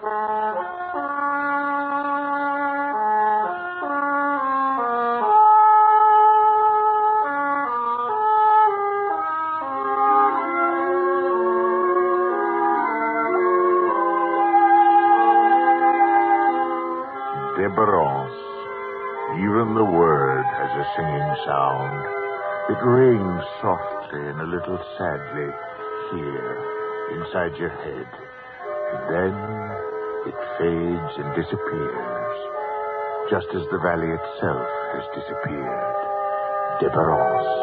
Debarance. Even the word has a singing sound. It rings softly and a little sadly here, inside your head. And then it fades and disappears, just as the valley itself has disappeared. Debarance.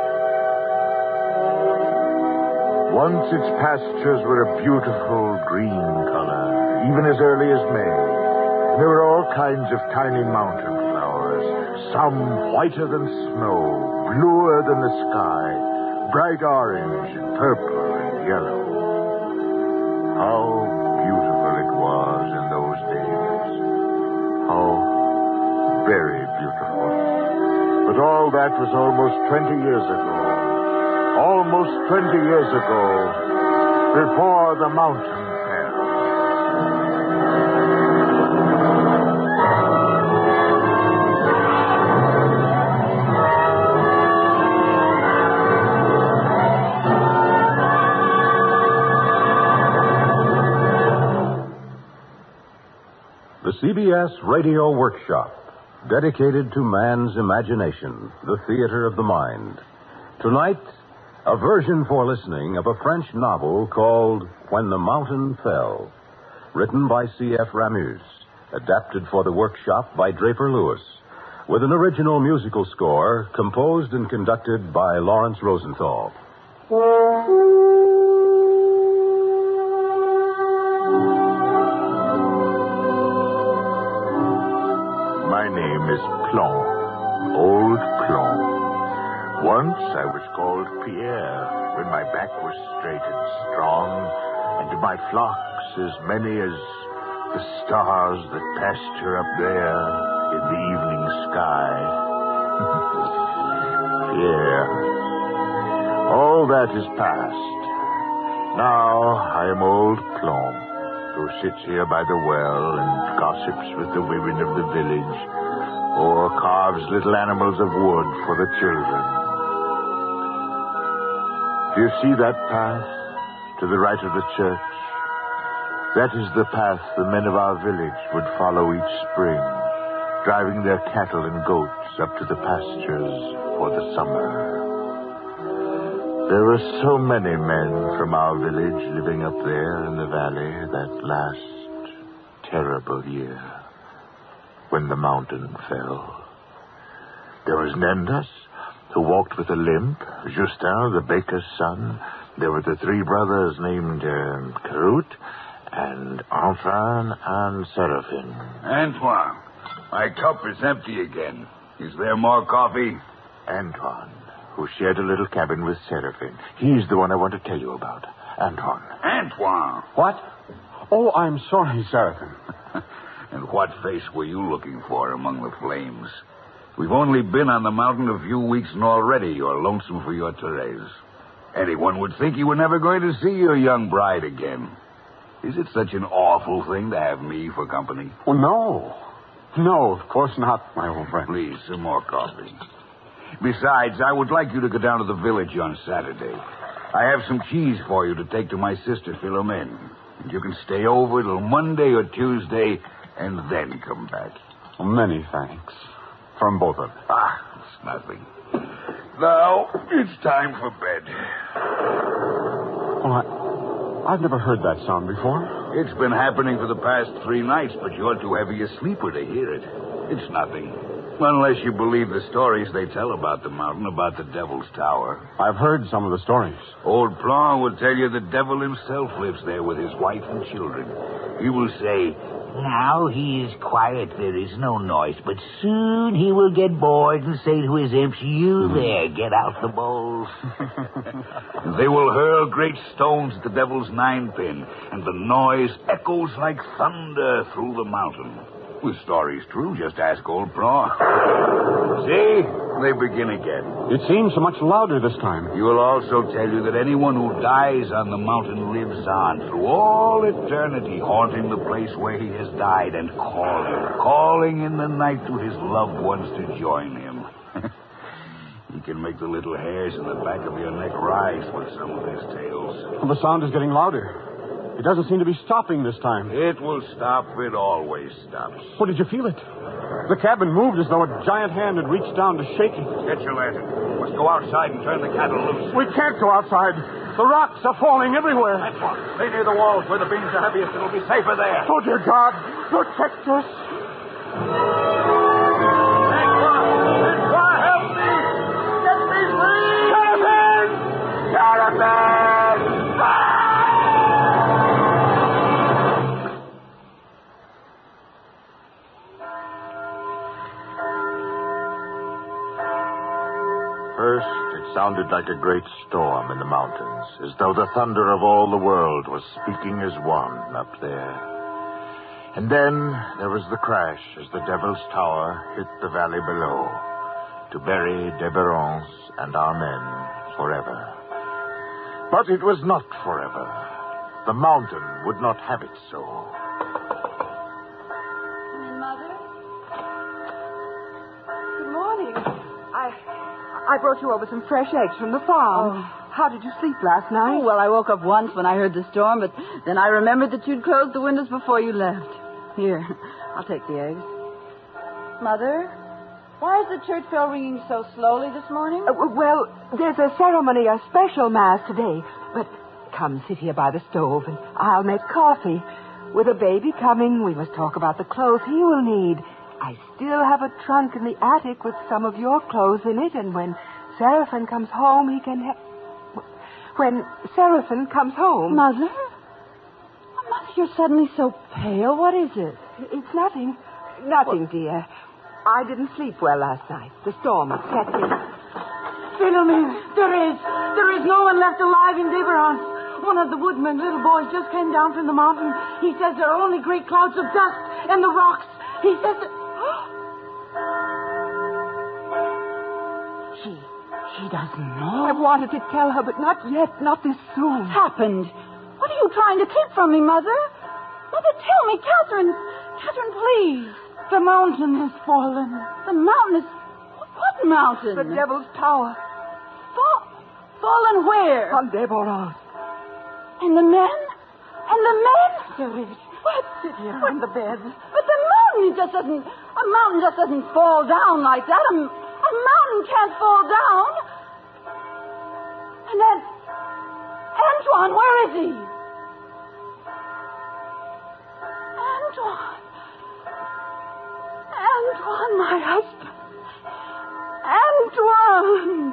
Once its pastures were a beautiful green color, even as early as May. There were all kinds of tiny mountain flowers, some whiter than snow, bluer than the sky, bright orange and purple and yellow. How beautiful it was in those days. How very beautiful. But all that was almost 20 years ago. Almost 20 years ago, before the mountain fell. The CBS Radio Workshop, dedicated to man's imagination, the theater of the mind. Tonight, a version for listening of a French novel called When the Mountain Fell, written by C.F. Ramuz, adapted for the Workshop by Draper Lewis, with an original musical score composed and conducted by Lawrence Rosenthal. My name is Plon, Old Plon. Once I was called Pierre when my back was straight and strong, and my flocks as many as the stars that pasture up there in the evening sky. Pierre. All that is past. Now I am Old Plon, who sits here by the well and gossips with the women of the village, or carves little animals of wood for the children. Do you see that path to the right of the church? That is the path the men of our village would follow each spring, driving their cattle and goats up to the pastures for the summer. There were so many men from our village living up there in the valley that last terrible year when the mountain fell. There was Nendas, who walked with a limp, Justin, the baker's son. There were the three brothers named Carut, and Antoine and Seraphine. Antoine, my cup is empty again. Is there more coffee? Antoine, who shared a little cabin with Seraphine. He's the one I want to tell you about. Antoine. Antoine! What? Oh, I'm sorry, Seraphine. And what face were you looking for among the flames? We've only been on the mountain a few weeks, and already you're lonesome for your Therese. Anyone would think you were never going to see your young bride again. Is it such an awful thing to have me for company? Oh, no. No, of course not, my old friend. Please, some more coffee. Besides, I would like you to go down to the village on Saturday. I have some cheese for you to take to my sister Philomene. And you can stay over till Monday or Tuesday and then come back. Many thanks. From both of us. It's nothing. Now, it's time for bed. Oh, I've never heard that sound before. It's been happening for the past 3 nights, but you're too heavy a sleeper to hear it. It's nothing. Unless you believe the stories they tell about the mountain, about the Devil's Tower. I've heard some of the stories. Old Plon will tell you the devil himself lives there with his wife and children. He will say, "Now he is quiet, there is no noise, but soon he will get bored and say to his imps, 'You there, get out the bowls.'" They will hurl great stones at the devil's 9-pin, and the noise echoes like thunder through the mountain. The story's true. Just ask old Praw. See? They begin again. It seems so much louder this time. He will also tell you that anyone who dies on the mountain lives on through all eternity, haunting the place where he has died and calling in the night to his loved ones to join him. He can make the little hairs in the back of your neck rise with some of his tales. Well, the sound is getting louder. It doesn't seem to be stopping this time. It will stop. It always stops. Oh, did you feel it? The cabin moved as though a giant hand had reached down to shake it. Get your lantern. We must go outside and turn the cattle loose. We can't go outside. The rocks are falling everywhere. That's what. Stay near the walls where the beams are heaviest. It'll be safer there. Oh, dear God. Protect us. Help me! Get me free! Jonathan! Jonathan! First, it sounded like a great storm in the mountains, as though the thunder of all the world was speaking as one up there. And then there was the crash as the Devil's Tower hit the valley below to bury Deberance and our men forever. But it was not forever. The mountain would not have it so. Come in, Mother. Good morning. I brought you over some fresh eggs from the farm. Oh. How did you sleep last night? Oh, well, I woke up once when I heard the storm, but then I remembered that you'd closed the windows before you left. Here, I'll take the eggs. Mother, why is the church bell ringing so slowly this morning? Well, there's a ceremony, a special mass today. But come sit here by the stove and I'll make coffee. With a baby coming, we must talk about the clothes he will need. I still have a trunk in the attic with some of your clothes in it, and when Seraphin comes home, he can have... When Seraphin comes home... Mother? Oh, Mother, you're suddenly so pale. What is it? It's nothing. Nothing, dear. I didn't sleep well last night. The storm upset me. Philomene, there is no one left alive in Deberance. One of the woodmen, little boys, just came down from the mountain. He says there are only great clouds of dust and the rocks. He says that... She doesn't know. I wanted to tell her, but not yet, not this soon. What happened? What are you trying to keep from me, Mother? Mother, tell me, Catherine. Catherine, please. The mountain has fallen. The mountain is... What mountain? The Devil's Tower. Fallen where? On Deberance. And the men? And the men? There is. What? Sit here on the bed. But the mountain just doesn't... A mountain just doesn't fall down like that. A mountain can't fall down. And then... Antoine, where is he? Antoine, my husband. Antoine.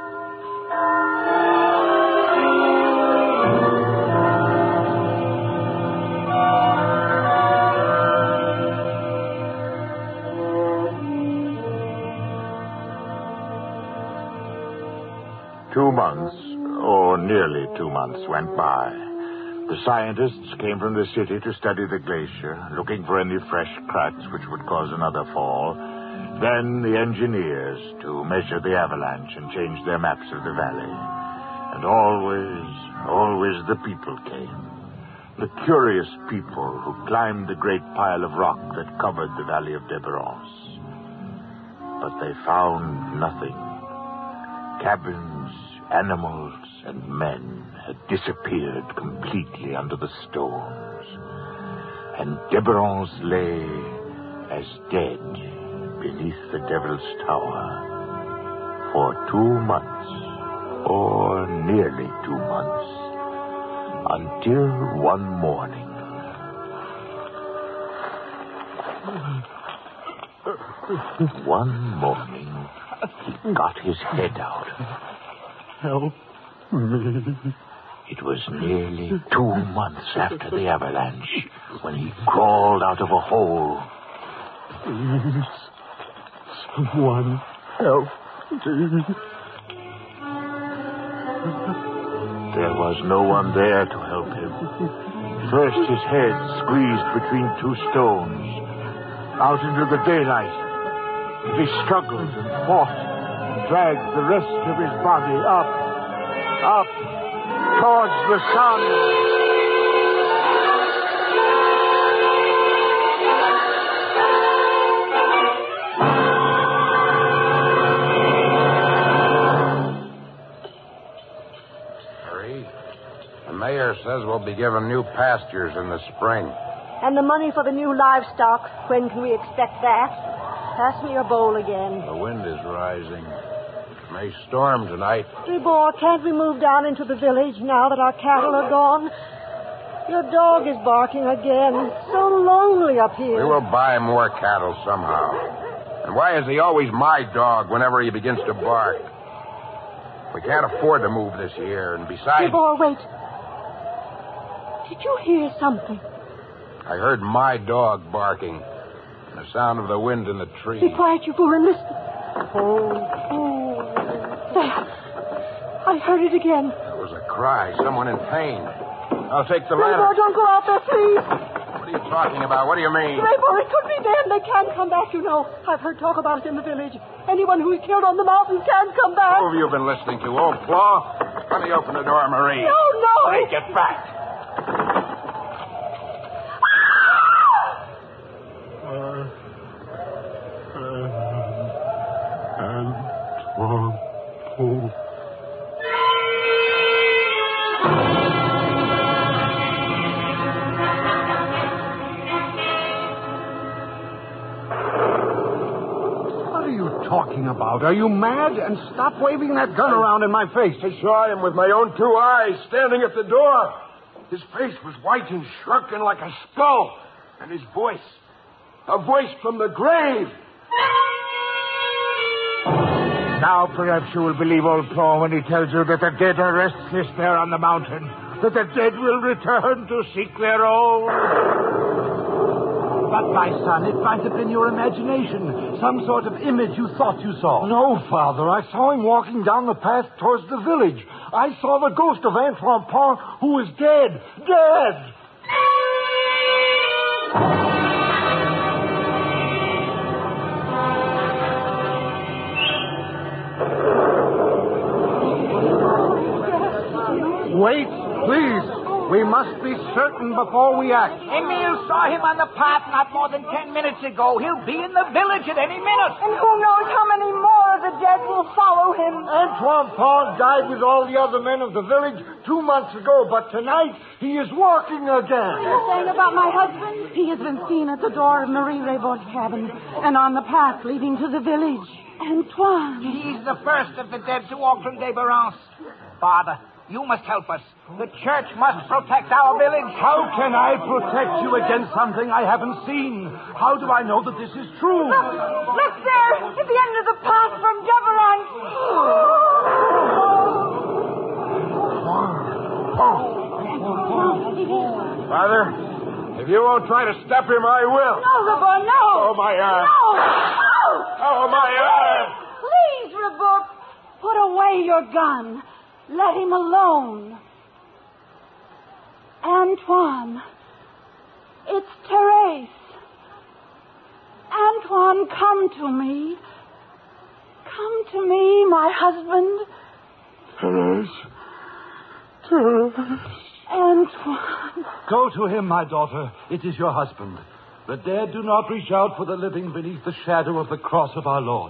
2 months, or nearly 2 months, went by. The scientists came from the city to study the glacier, looking for any fresh cracks which would cause another fall. Then the engineers to measure the avalanche and change their maps of the valley. And always the people came. The curious people who climbed the great pile of rock that covered the valley of Deberance. But they found nothing. Cabins, animals, and men had disappeared completely under the stones. And Deberance lay as dead beneath the Devil's Tower for 2 months, or nearly 2 months, until one morning. One morning, he got his head out. Help me. It was nearly 2 months after the avalanche when he crawled out of a hole. Please, someone help me. There was no one there to help him. First, his head squeezed between 2 stones, out into the daylight. And he struggled and fought and dragged the rest of his body up, towards the sun. The mayor says we'll be given new pastures in the spring. And the money for the new livestock, when can we expect that? Pass me your bowl again. The wind is rising. It may storm tonight. Rebor, can't we move down into the village now that our cattle are gone? Your dog is barking again. It's so lonely up here. We will buy more cattle somehow. And why is he always my dog whenever he begins to bark? We can't afford to move this year, and besides... Rebor, wait. Did you hear something? I heard my dog barking. And the sound of the wind in the trees. Be quiet, Rebor, and listen. There. I heard it again. It was a cry. Someone in pain. I'll take the ladder. Rebor, don't go out there, please. What are you talking about? What do you mean? Rebor, it could be them. They can't come back, you know. I've heard talk about it in the village. Anyone who's killed on the mountain can't come back. Who have you been listening to? Old Flaw? Let me open the door, Marie. No. Hey, get back. Talking about? Are you mad? And stop waving that gun around in my face. I saw him with my own 2 eyes standing at the door. His face was white and shrunken like a skull. And his voice, a voice from the grave. Now perhaps you will believe old Paul when he tells you that the dead are restless there on the mountain, that the dead will return to seek their own. But, my son, it might have been your imagination. Some sort of image you thought you saw. No, Father. I saw him walking down the path towards the village. I saw the ghost of Antoine Pont, who is dead. Dead! Wait, please. We must be certain before we act. Emile saw him on the path not more than 10 minutes ago. He'll be in the village at any minute. And who knows how many more of the dead will follow him. Antoine Pond died with all the other men of the village 2 months ago, but tonight he is walking again. What are you saying about my husband? He has been seen at the door of Marie Raybor's cabin and on the path leading to the village. Antoine. He's the first of the dead to walk from Debarance. Father, you must help us. The church must protect our village. How can I protect you against something I haven't seen? How do I know that this is true? Look there, at the end of the path from Debarance. Father, if you won't try to stop him, I will. No, Rebor, no. Oh, my arm. No. Oh, my arm. Please, Rebor, put away your gun. Let him alone. Antoine, it's Therese. Antoine, come to me. Come to me, my husband. Therese. Antoine. Go to him, my daughter. It is your husband. The dead do not reach out for the living beneath the shadow of the cross of our Lord.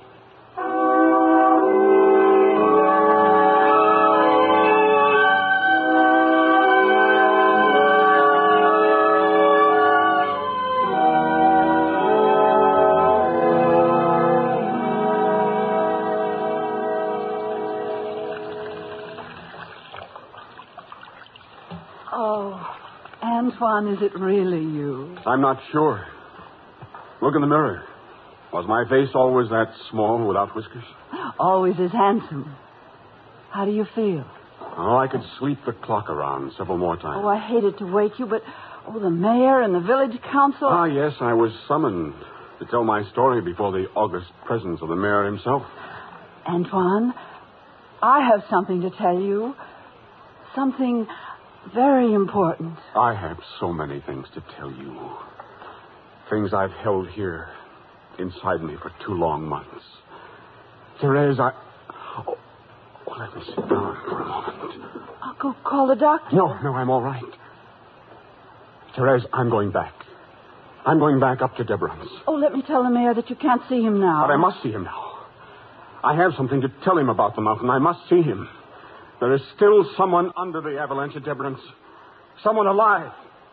Antoine, is it really you? I'm not sure. Look in the mirror. Was my face always that small without whiskers? Always as handsome. How do you feel? Oh, I could sweep the clock around several more times. Oh, I hated to wake you, but, the mayor and the village council... Ah, yes, I was summoned to tell my story before the august presence of the mayor himself. Antoine, I have something to tell you. Something very important. I have so many things to tell you. Things I've held here inside me for 2 long months. Therese, Oh, let me sit down for a moment. I'll go call the doctor. No, I'm all right. Therese, I'm going back. I'm going back up to Deborah's. Oh, let me tell the mayor that you can't see him now. But I must see him now. I have something to tell him about the mountain. I must see him. There is still someone under the avalanche at Deborah's. Someone alive.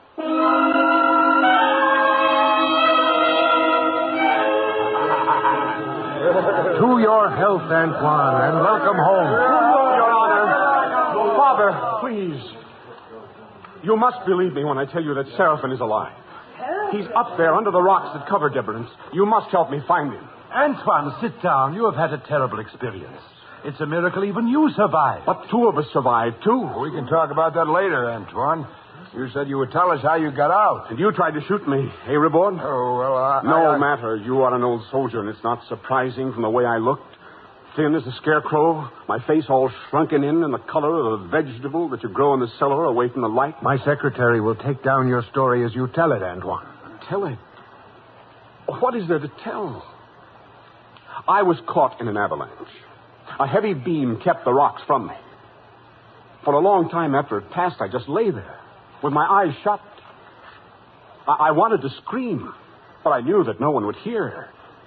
To your health, Antoine, and welcome home. Your Honor. Father, please. You must believe me when I tell you that Seraphim is alive. He's up there under the rocks that cover Deborah's. You must help me find him. Antoine, sit down. You have had a terrible experience. It's a miracle even you survived. But 2 of us survived, too. We can talk about that later, Antoine. You said you would tell us how you got out. And you tried to shoot me, eh, Ribord? Oh, well, No matter. You are an old soldier, and it's not surprising from the way I looked. Thin as a scarecrow, my face all shrunken in and the color of a vegetable that you grow in the cellar away from the light. My secretary will take down your story as you tell it, Antoine. Tell it? What is there to tell? I was caught in an avalanche. A heavy beam kept the rocks from me. For a long time after it passed, I just lay there, with my eyes shut. I wanted to scream, but I knew that no one would hear.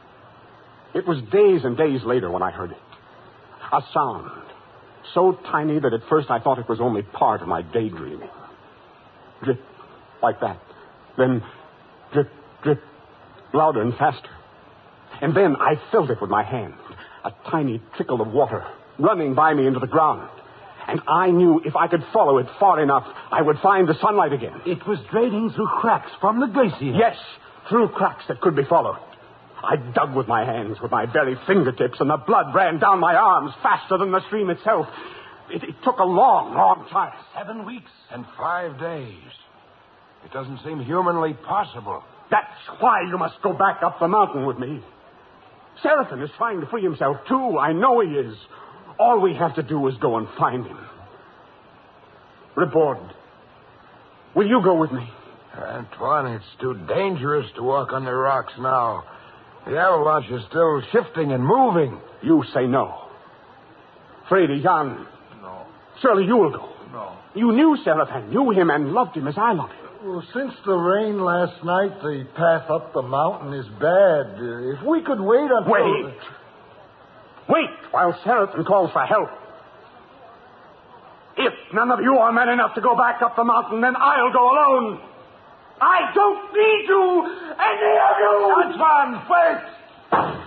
It was days and days later when I heard it. A sound, so tiny that at first I thought it was only part of my daydreaming. Drip, like that. Then drip, drip, louder and faster. And then I felt it with my hand. A tiny trickle of water running by me into the ground. And I knew if I could follow it far enough, I would find the sunlight again. It was draining through cracks from the glacier. Yes, through cracks that could be followed. I dug with my hands, with my very fingertips, and the blood ran down my arms faster than the stream itself. It took a long, long time. 7 weeks. And 5 days. It doesn't seem humanly possible. That's why you must go back up the mountain with me. Seraphim is trying to free himself, too. I know he is. All we have to do is go and find him. Ribord, will you go with me? Antoine, it's too dangerous to walk on the rocks now. The avalanche is still shifting and moving. You say no. Fredy, Jan. No. Surely you will go. No. You knew Seraphim, knew him, and loved him as I love him. Well, since the rain last night, the path up the mountain is bad. If we could wait until... Wait while Seraphim calls for help. If none of you are men enough to go back up the mountain, then I'll go alone. I don't need you, any of you! Antoine, wait!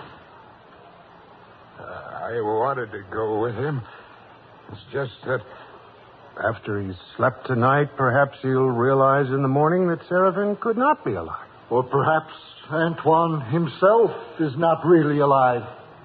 I wanted to go with him. It's just that after he's slept tonight, perhaps he'll realize in the morning that Seraphim could not be alive. Or perhaps Antoine himself is not really alive.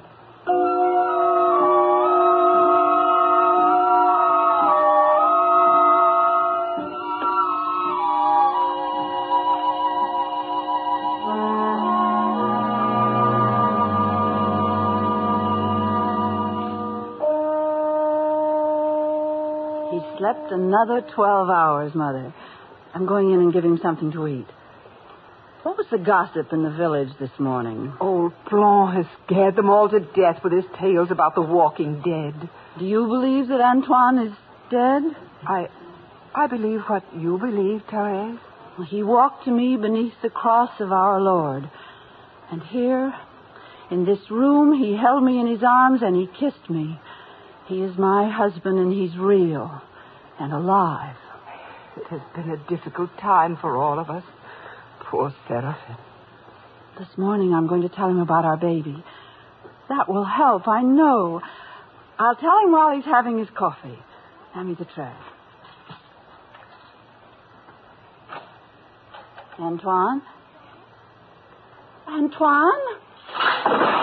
Slept another 12 hours, Mother. I'm going in and give him something to eat. What was the gossip in the village this morning? Old Blanc has scared them all to death with his tales about the walking dead. Do you believe that Antoine is dead? I believe what you believe, Therese. Well, he walked to me beneath the cross of our Lord. And here, in this room, he held me in his arms and he kissed me. He is my husband and he's real. And alive. It has been a difficult time for all of us. Poor Seraphim. This morning I'm going to tell him about our baby. That will help, I know. I'll tell him while he's having his coffee. Hand me the tray. Antoine? Antoine?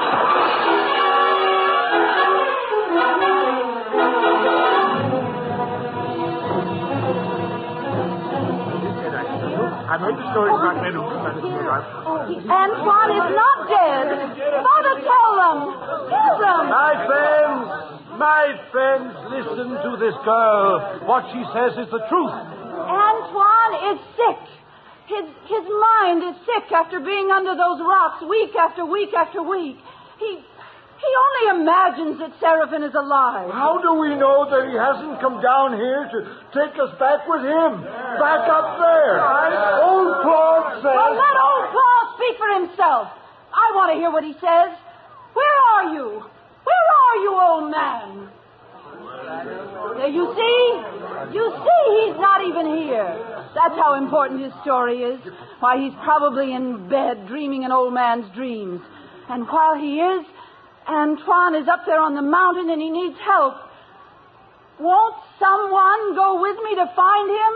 I've heard the stories about men who Antoine is not dead. Father, tell them. Tell them. My friends, listen to this girl. What she says is the truth. Antoine is sick. His mind is sick after being under those rocks week after week after week. He only imagines that Seraphim is alive. How do we know that he hasn't come down here to take us back with him? Back up there. Old Claude says... Well, let old Claude speak for himself. I want to hear what he says. Where are you? Where are you, old man? There, you see? You see he's not even here. That's how important his story is. Why, he's probably in bed dreaming an old man's dreams. And while he is, Antoine is up there on the mountain and he needs help. Won't someone go with me to find him?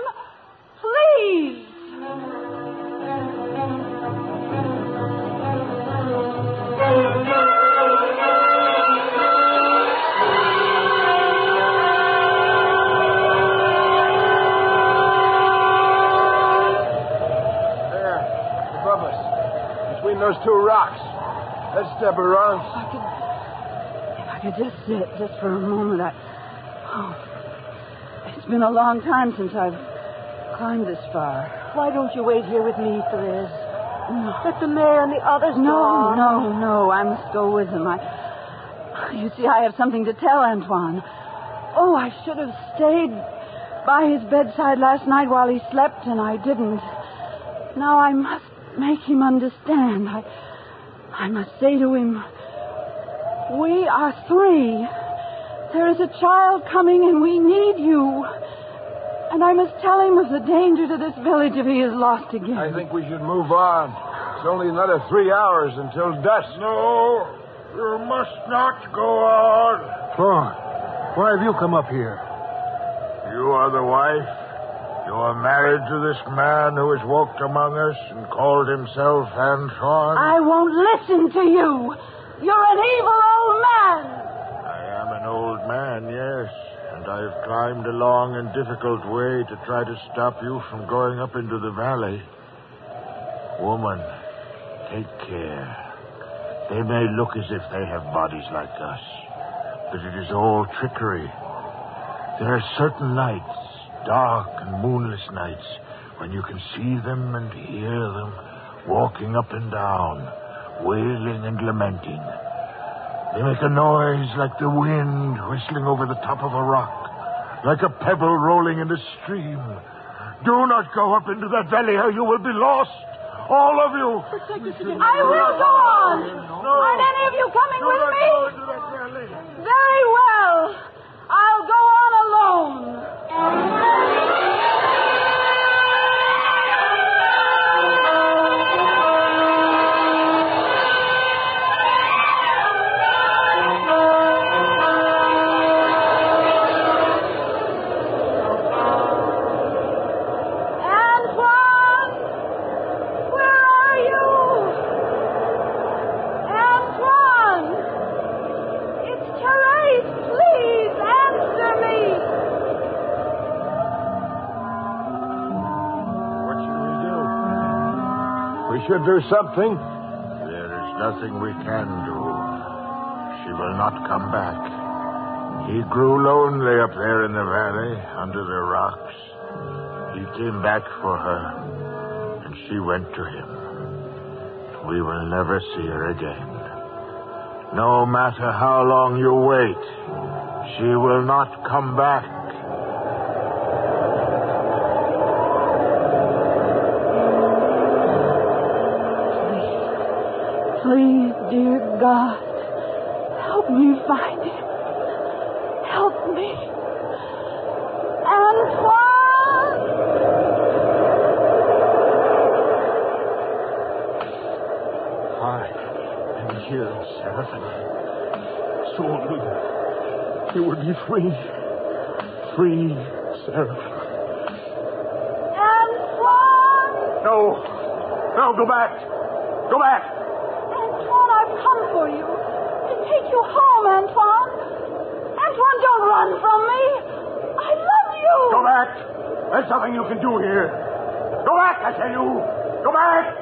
Please. Those two rocks. Let's step around. If I could just sit, just for a moment. It's been a long time since I've climbed this far. Why don't you wait here with me, Therese? No. Let the mayor and the others go on. No. I must go with him. You see, I have something to tell Antoine. Oh, I should have stayed by his bedside last night while he slept, and I didn't. Now I must make him understand. I must say to him, we are three. There is a child coming and we need you. And I must tell him of the danger to this village if he is lost again. I think we should move on. It's only another 3 hours until dusk. No, you must not go on. Claude, why have you come up here? You are the wife? You are married to this man who has walked among us and called himself Antoine? I won't listen to you. You're an evil old man. I am an old man, yes. And I've climbed a long and difficult way to try to stop you from going up into the valley. Woman, take care. They may look as if they have bodies like us, but it is all trickery. There are certain nights, dark and moonless nights, when you can see them and hear them walking up and down, wailing and lamenting. They make a noise like the wind whistling over the top of a rock, like a pebble rolling in a stream. Do not go up into that valley or you will be lost, all of you. I will go on. Aren't any of you coming with me? Very well. I'll go on alone. Should do something. There is nothing we can do. She will not come back. He grew lonely up there in the valley, under the rocks. He came back for her, and she went to him. We will never see her again. No matter how long you wait, she will not come back. Please, dear God, help me find him. Help me. Antoine! I am here, Seraphim. Soon you will be free. Free, Seraphim. Antoine! No, go back. Go back. Come for you. To take you home, Antoine. Antoine, don't run from me. I love you. Go back. There's nothing you can do here. Go back, I tell you. Go back.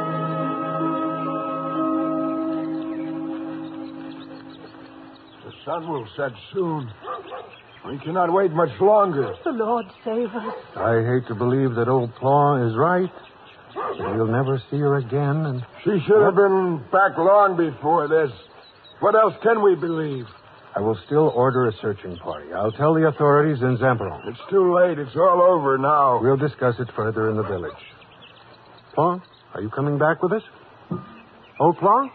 The sun will set soon. We cannot wait much longer. The Lord save us. I hate to believe that old Claw is right. That we'll never see her again. And she should have been back long before this. What else can we believe? I will still order a searching party. I'll tell the authorities in Zamperon. It's too late. It's all over now. We'll discuss it further in the village. Claw, are you coming back with us? Old Claw?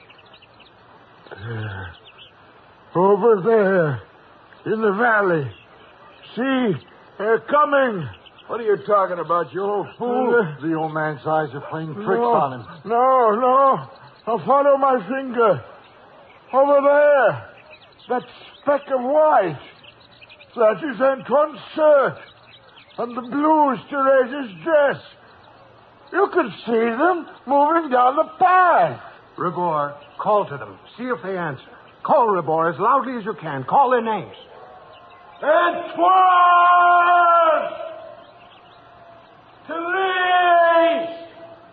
There. Over there. In the valley. See? They're coming. What are you talking about, you old fool? The old man's eyes are playing tricks on him. No. I'll follow my finger. Over there. That speck of white. That is Antoine's shirt. And the blue is Therese's dress. You can see them moving down the path. Ribor, call to them. See if they answer. Call, Ribor, as loudly as you can. Call their names. Antoine! Therese!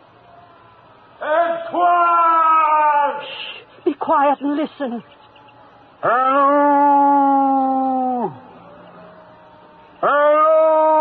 Antoine! Shh. Be quiet and listen. Hello! Hello!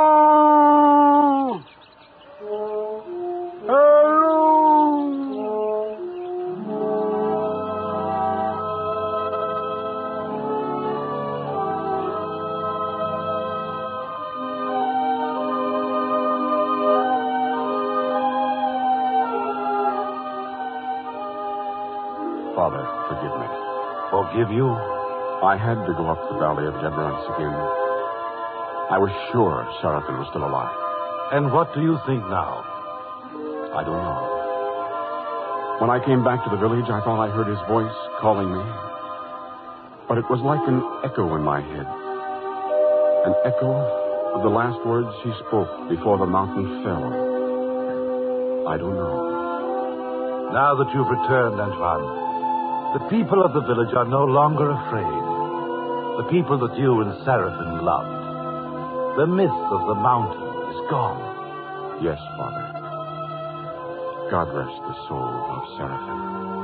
Father, forgive me. Forgive you? I had to go up the valley of Deverance again. I was sure Seraphin was still alive. And what do you think now? I don't know. When I came back to the village, I thought I heard his voice calling me. But it was like an echo in my head. An echo of the last words he spoke before the mountain fell. I don't know. Now that you've returned, Antoine, the people of the village are no longer afraid. The people that you and Seraphin loved. The myth of the mountain is gone. Yes, Father. God rest the soul of Seraphin.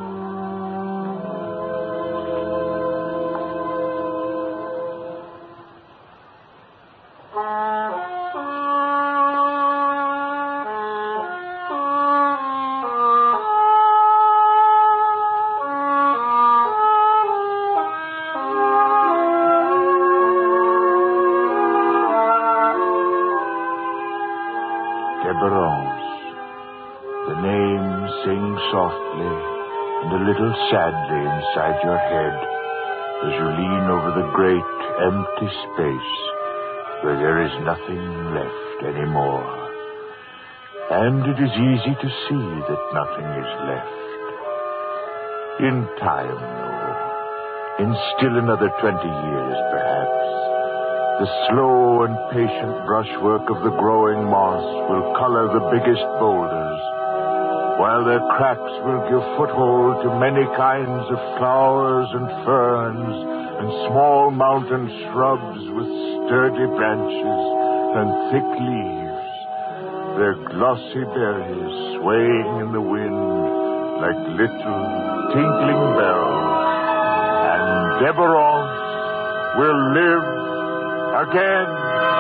Softly and a little sadly inside your head as you lean over the great empty space where there is nothing left anymore. And it is easy to see that nothing is left. In time, though, in still another 20 years, perhaps, the slow and patient brushwork of the growing moss will color the biggest boulders, while their cracks will give foothold to many kinds of flowers and ferns and small mountain shrubs with sturdy branches and thick leaves, their glossy berries swaying in the wind like little tinkling bells. And Deverance will live again.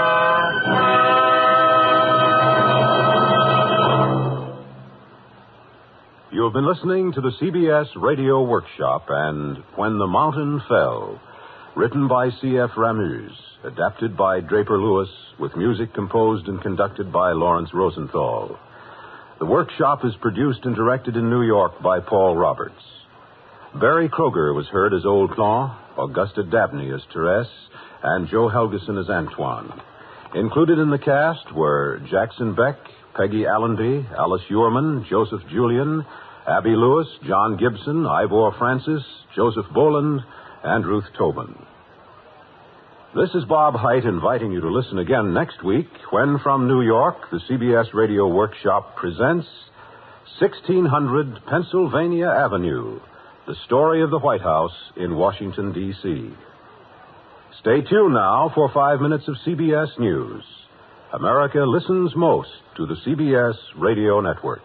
You have been listening to the CBS Radio Workshop and When the Mountain Fell, written by C.F. Ramuse, adapted by Draper Lewis, with music composed and conducted by Lawrence Rosenthal. The workshop is produced and directed in New York by Paul Roberts. Barry Kroger was heard as Old Claw, Augusta Dabney as Therese, and Joe Helgeson as Antoine. Included in the cast were Jackson Beck, Peggy Allenby, Alice Uhrman, Joseph Julian, Abby Lewis, John Gibson, Ivor Francis, Joseph Boland, and Ruth Tobin. This is Bob Hite inviting you to listen again next week when, from New York, the CBS Radio Workshop presents 1600 Pennsylvania Avenue, the story of the White House in Washington, D.C. Stay tuned now for 5 minutes of CBS News. America listens most to the CBS Radio Network.